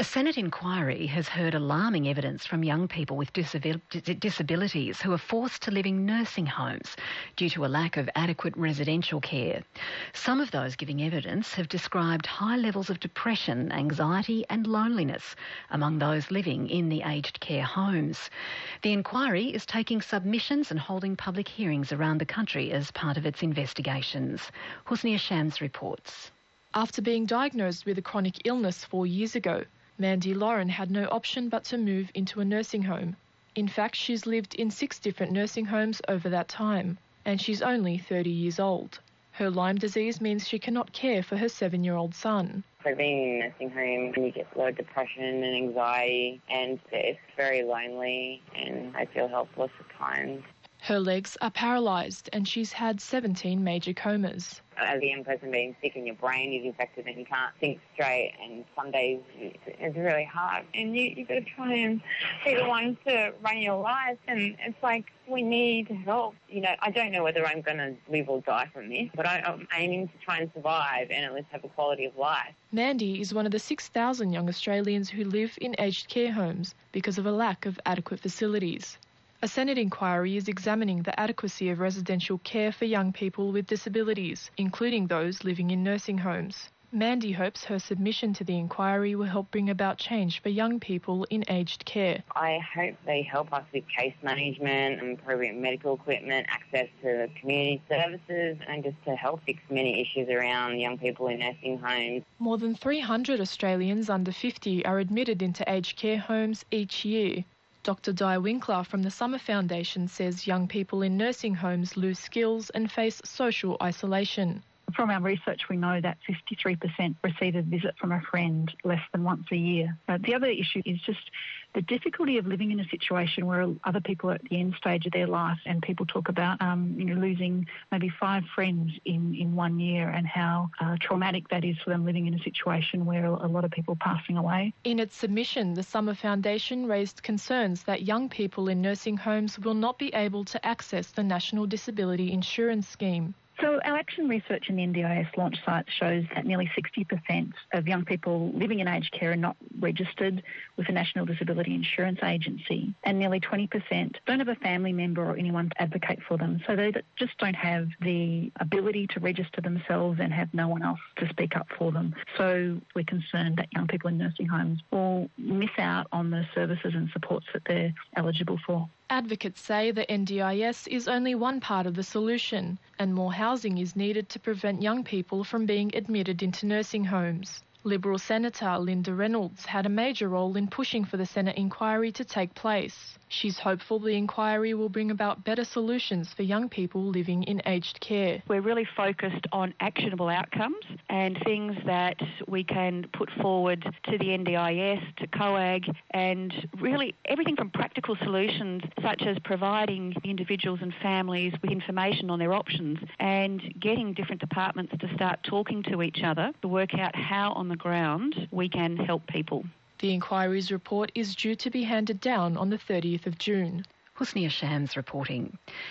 A Senate inquiry has heard alarming evidence from young people with disabilities who are forced to live in nursing homes due to a lack of adequate residential care. Some of those giving evidence have described high levels of depression, anxiety and loneliness among those living in the aged care homes. The inquiry is taking submissions and holding public hearings around the country as part of its investigations. Husnia Shams reports. After being diagnosed with a chronic illness 4 years ago, Mandy Lauren had no option but to move into a nursing home. In fact, she's lived in 6 different nursing homes over that time, and she's only 30 years old. Her Lyme disease means she cannot care for her 7-year-old son. So being in a nursing home, you get a lot of depression and anxiety, and it's very lonely, and I feel helpless at times. Her legs are paralysed and she's had 17 major comas. As a young person, being sick and your brain is infected and you can't think straight, and some days it's really hard. And you've got to try and be the ones to run your life, and it's like we need help. I don't know whether I'm going to live or die from this, but I'm aiming to try and survive and at least have a quality of life. Mandy is one of the 6,000 young Australians who live in aged care homes because of a lack of adequate facilities. A Senate inquiry is examining the adequacy of residential care for young people with disabilities, including those living in nursing homes. Mandy hopes her submission to the inquiry will help bring about change for young people in aged care. I hope they help us with case management, appropriate medical equipment, access to community services, and just to help fix many issues around young people in nursing homes. More than 300 Australians under 50 are admitted into aged care homes each year. Dr Di Winkler from the Summer Foundation says young people in nursing homes lose skills and face social isolation. From our research, we know that 53% receive a visit from a friend less than once a year. The other issue is just the difficulty of living in a situation where other people are at the end stage of their life, and people talk about losing maybe 5 friends in 1 year, and how traumatic that is for them living in a situation where a lot of people are passing away. In its submission, the Summer Foundation raised concerns that young people in nursing homes will not be able to access the National Disability Insurance Scheme. So our action research in the NDIS launch site shows that nearly 60% of young people living in aged care are not registered with the National Disability Insurance Agency, and nearly 20% don't have a family member or anyone to advocate for them. So they just don't have the ability to register themselves and have no one else to speak up for them. So we're concerned that young people in nursing homes will miss out on the services and supports that they're eligible for. Advocates say the NDIS is only one part of the solution, and more housing is needed to prevent young people from being admitted into nursing homes. Liberal Senator Linda Reynolds had a major role in pushing for the Senate inquiry to take place. She's hopeful the inquiry will bring about better solutions for young people living in aged care. We're really focused on actionable outcomes and things that we can put forward to the NDIS, to COAG, and really everything from practical solutions such as providing individuals and families with information on their options and getting different departments to start talking to each other to work out how on the ground we can help people. The inquiry's report is due to be handed down on the 30th of June. Husnia Shams reporting.